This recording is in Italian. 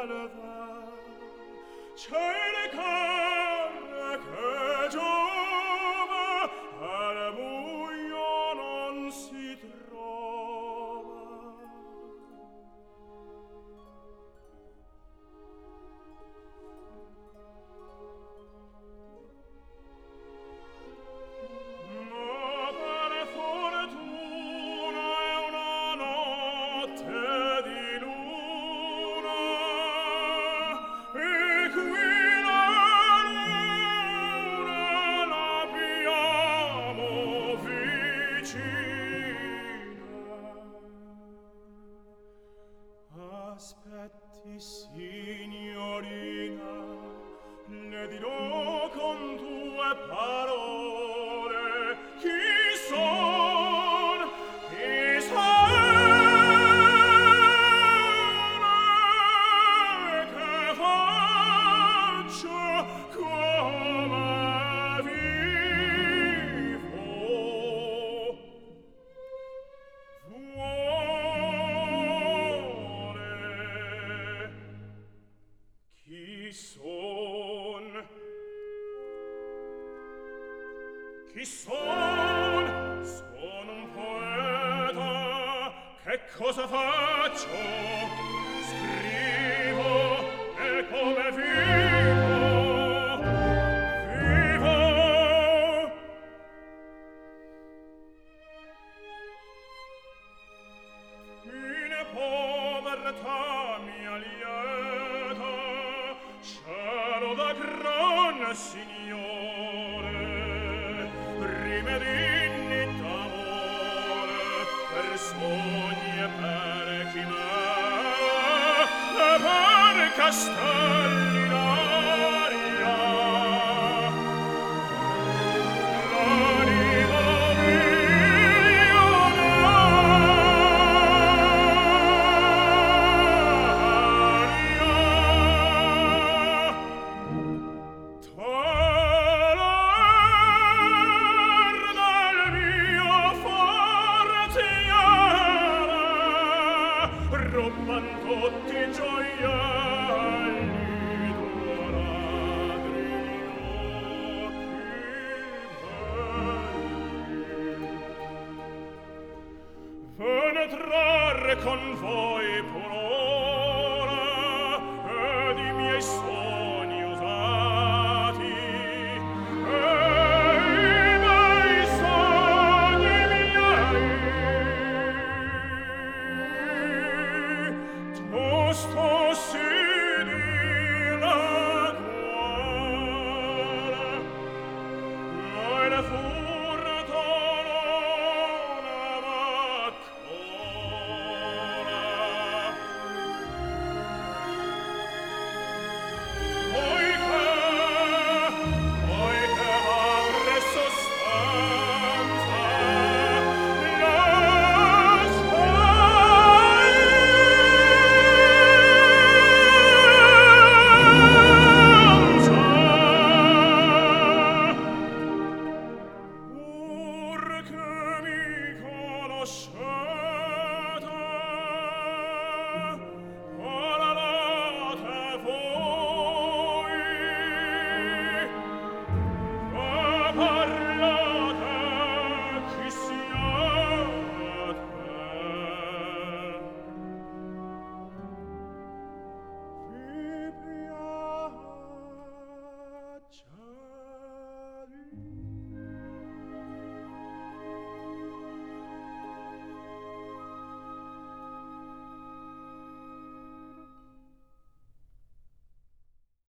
salva, c'è le carre che giova, al buio non si trova. Ma per fortuna è una notte di luna, e qui la luna l'abbiamo vicina. Aspetti, signorina, le dirò con due parole chi son, chi e che faccio, come vivo. Vuole chi son? Chi son? Sono un poeta. Che cosa faccio? Scrivo, e come vivo? Vivo! In povertà mia lieta, cielo da gran signore, rimedini d'amore, per sogni e per chimere, e per castelli d'aria. L'anima rompan tutti i gioielli tuoi ladri occhi belli. Penetrare con voi